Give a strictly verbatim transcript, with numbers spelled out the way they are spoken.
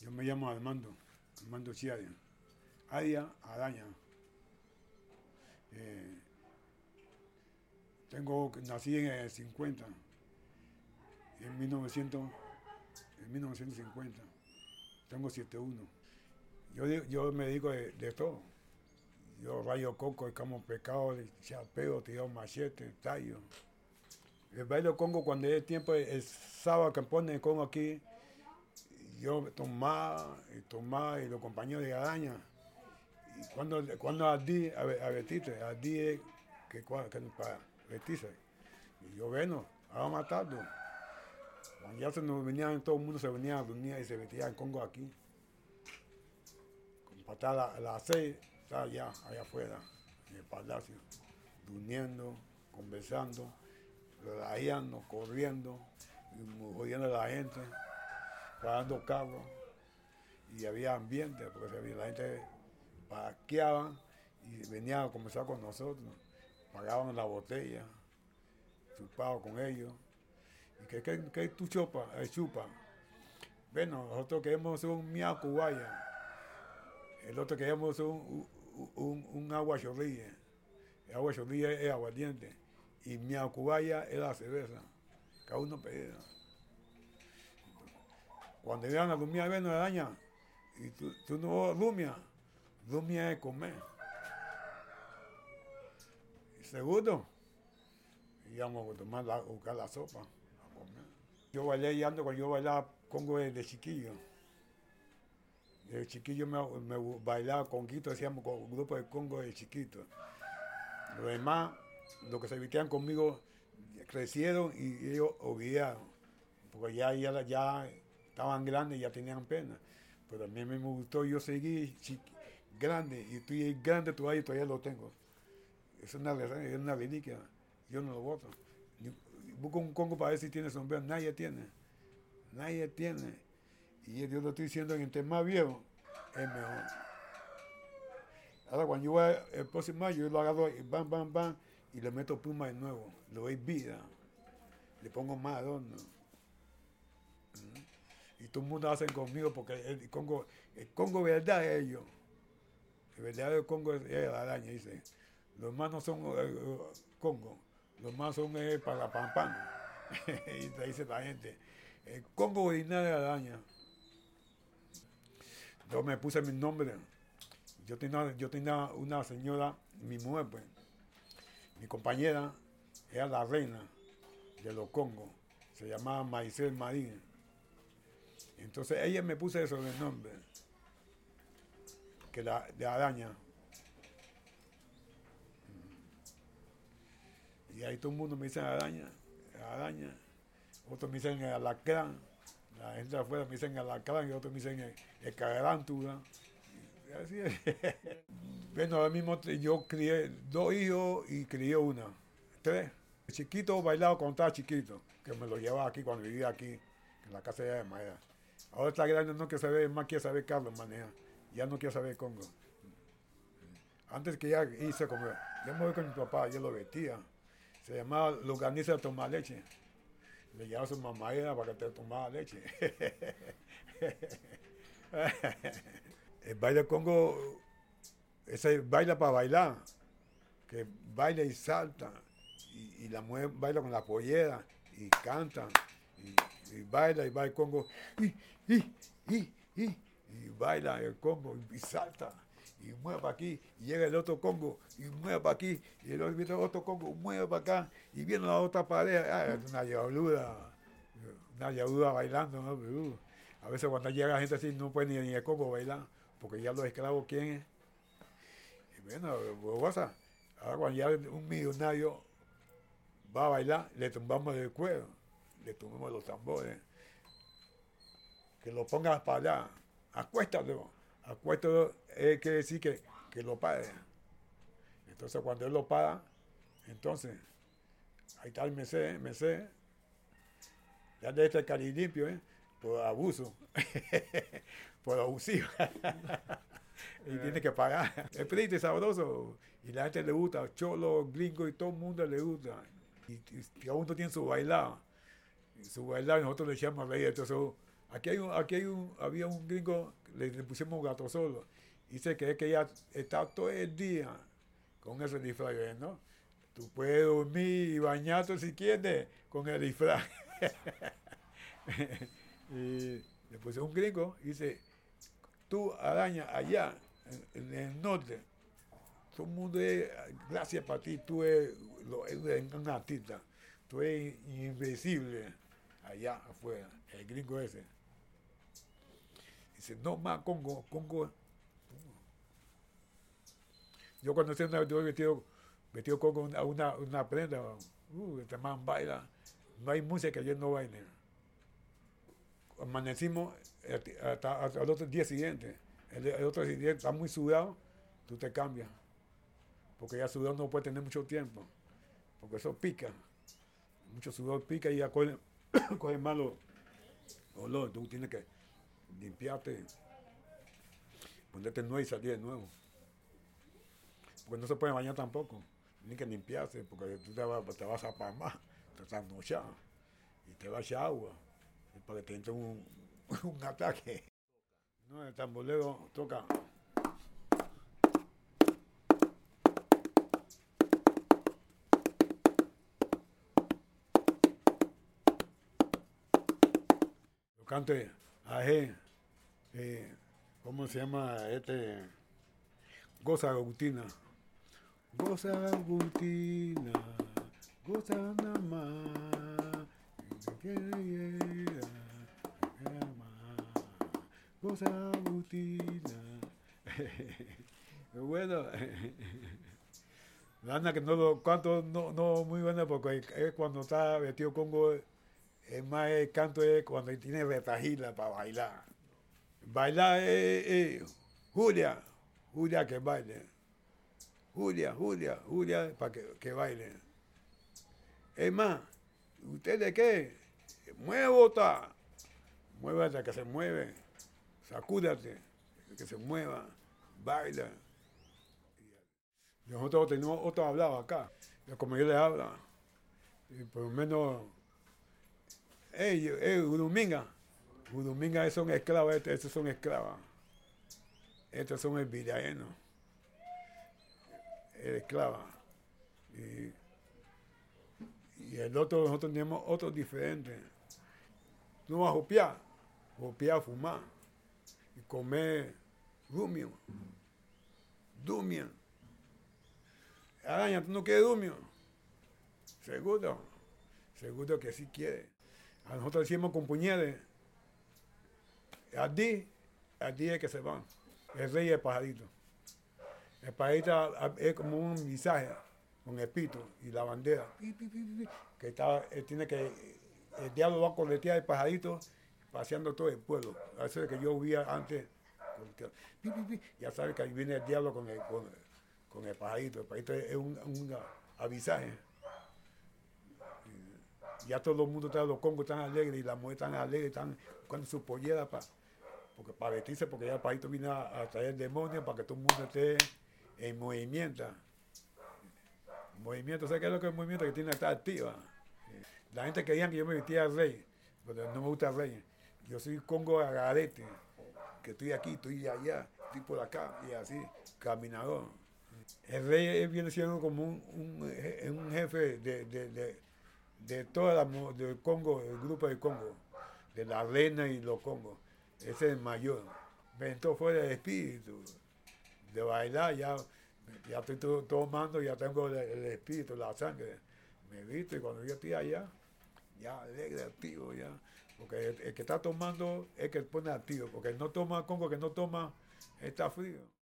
Yo me llamo Armando, Armando Chiadia. Adia Araña. Eh, tengo, nací en el cincuenta, en mil novecientos, en mil novecientos cincuenta. Tengo setenta y uno. Yo, yo me dedico de, de todo. Yo rayo coco, escamo pescado, chapeo, tiro machete, tallo. El baile congo cuando es tiempo, el sábado que pone el congo aquí, yo tomaba y tomaba y los compañeros de araña. Y cuando, cuando ardí a, a vestirte, ardí es que, que para vestirse. Y yo, bueno, vamos a matarlo. Cuando ya se nos venían, todo el mundo se venía a reunir y se vestía en Congo aquí. Para estar a las seis, estaba allá, allá afuera, en el palacio, durmiendo, conversando, relajando, corriendo, jodiendo a la gente, pagando carros. Y había ambiente, porque la gente parqueaba y venía a conversar con nosotros, pagaban la botella, chupaban con ellos. ¿Y qué, qué, qué tú chupas? Eh, chupa. Bueno, nosotros queremos un miaco guaya. El otro queremos un, un, un, un agua chorrilla. El agua chorrilla es aguardiente. Y miaco guaya es la cerveza. Cada uno pedía. Cuando iban a dormir, ven a araña. Y tú, tú no rumia. Rumia es comer. Y segundo, íbamos a tomar la, a buscar la sopa, a comer. Yo bailé y ando cuando yo bailaba congo de chiquillo. De chiquillo me, me bailaba conguito, decíamos con un grupo de congo de chiquitos. Los demás, los que se vestían conmigo, crecieron y ellos olvidaron. Porque ya, ya, ya estaban grandes y ya tenían pena. Pero a mí me gustó, yo seguí chiqui, grande, y estoy grande todavía y todavía lo tengo. Es una, es una reliquia, yo no lo voto. Busco un congo para ver si tiene sombrero, nadie tiene. Nadie tiene. Y yo lo estoy diciendo, entre más viejo, es mejor. Ahora cuando yo voy el próximo año, yo lo agarro y bam, bam, bam, y le meto pluma de nuevo. Le doy vida. Le pongo más adorno. Y todo el mundo hace conmigo porque el Congo, el Congo verdad es ellos. El verdadero Congo es la araña, dice. Los más no son eh, Congo, los más son eh, para pan pan. Y te dice la gente, el Congo original de la araña. Yo me puse mi nombre. Yo tenía, yo tenía una señora, mi mujer, pues, mi compañera, era la reina de los Congos. Se llamaba Maricel Marín. Entonces ella me puso eso de nombre, que la de araña. Y ahí todo el mundo me dice araña, araña. Otros me dicen el alacrán. La gente de afuera me dicen alacrán y otros me dicen el, el carántula. Así es. Bueno, ahora mismo yo crié dos hijos y crié una. Tres. El chiquito bailaba cuando estaba chiquito, que me lo llevaba aquí cuando vivía aquí, en la casa de madera. Ahora está grande, no quiere saber, más quiere saber Carlos maneja. Ya no quiere saber Congo. Antes que ya hice como, yo me voy con mi papá, yo lo vestía. Se llamaba Luganiza de tomar leche. Le llevaba a su mamadera para que te tomara leche. El baile Congo, ese baila para bailar, que baila y salta. Y, y la mujer baila con la pollera y canta. Y, y baila y baila el Congo. Y, y, y, y, y baila el Congo y salta. Y mueve para aquí, y llega el otro Congo, y mueve para aquí, y el otro, otro Congo, mueve para acá, y viene la otra pareja. Ah, es una yauluda, una yauluda bailando, ¿no? Uh, a veces cuando llega gente así no puede ni, ni el Congo bailar, porque ya los esclavos, ¿quién es? Y bueno, bobosa, ahora cuando ya un millonario va a bailar, le tumbamos el cuero, le tumbamos los tambores, que lo pongas para allá, acuéstalo. Acuéstalo eh, quiere decir que, que lo pague. Entonces cuando él lo paga, entonces ahí está el mesé, mesé, ya de este cari limpio, ¿eh? Por abuso, por abusivo. Y tiene que pagar. Es triste, sabroso. Y la gente le gusta, cholo, gringo y todo el mundo le gusta. Y, y cada uno tiene su bailado. Y su bailado y nosotros le echamos a reír. Entonces Aquí, hay un, aquí hay un, había un gringo, le, le pusimos gato solo. Dice que es que ella está todo el día con ese disfraz, ¿no? Tú puedes dormir y bañarte si quieres con el disfraz. Y le puse un gringo y dice, tú araña allá, en, en el norte, todo el mundo es, gracias para ti, tú eres, lo, eres un artista, tú eres invisible allá afuera, el gringo ese. Dice, no más Congo, Congo. Yo cuando estoy vestido, vestido Congo una, una, una prenda, uh, este man baila, no hay música que yo no baile. Amanecimos hasta, hasta el otro día siguiente. El, el otro día está muy sudado, tú te cambias. Porque ya sudado no puede tener mucho tiempo. Porque eso pica. Mucho sudor pica y ya coge, coge malo olor. Tú tienes que limpiarte, ponerte nuevo y salir de nuevo. Porque no se puede bañar tampoco. Tienes que limpiarse porque tú te vas, te vas a palmar, te estás nochado y te vas a echar agua para que te entre un, un ataque. No, el tambolero toca. Lo cante aje, eh, ¿cómo se llama este? Goza Agustina. Goza Agustina, goza nada más. Goza Agustina. Bueno, la Ana que no lo canto no, no muy buena porque es cuando está vestido Congo, es más el canto es cuando tiene retajila para bailar. Bailar es, es Julia, Julia que baile. Julia, Julia, Julia para que, que baile. Es más, ¿ustedes qué? Muévota. Muévate que se mueve. Sacúdate, que se mueva. Baila. Nosotros tenemos otro hablado acá. Como yo les hablo. Y por lo menos. Ey, ey, Uruminga. Uruminga son esclavos, estos, estos son esclavas. Estos son el villaeno. El esclava. Y, y el otro, nosotros tenemos otro diferente. Tú vas a jopear, jopear, fumar y comer rumio, dumia. Araña, ¿tú no quieres dumio? Seguro, seguro que sí quiere. A nosotros decimos con puñales, a ti, a ti es que se van. El rey es el pajarito. El pajarito es como un visaje con el pito y la bandera. Que está, él tiene que, el diablo va a coletear el pajarito paseando todo el pueblo. Eso es que yo vi antes. Ya sabes que ahí viene el diablo con el, con, con el pajarito. El pajarito es un, un avisaje. Ya todo el mundo está, los congos están alegres y las mujeres están alegres, están buscando su pollera para, porque, para vestirse, porque ya el pajarito viene a, a traer demonios para que todo el mundo esté en movimiento. Movimiento, ¿sabes qué es lo que es el movimiento? Que tiene que estar activa. La gente quería que yo me vestía de rey, pero no me gusta el rey. Yo soy Congo agarete, que estoy aquí, estoy allá, estoy por acá, y así, caminador. El rey viene siendo como un, un, un jefe de, de, de, de toda la del Congo, el grupo del Congo, de la reina y los Congos. Ese es el mayor. Me entró fuera el espíritu de bailar, ya, ya estoy to, tomando, ya tengo el, el espíritu, la sangre. Me visto y cuando yo estoy allá, ya alegre, activo, ya. Porque el, el que está tomando es que pone activo, porque el no toma Congo, que no toma, está frío.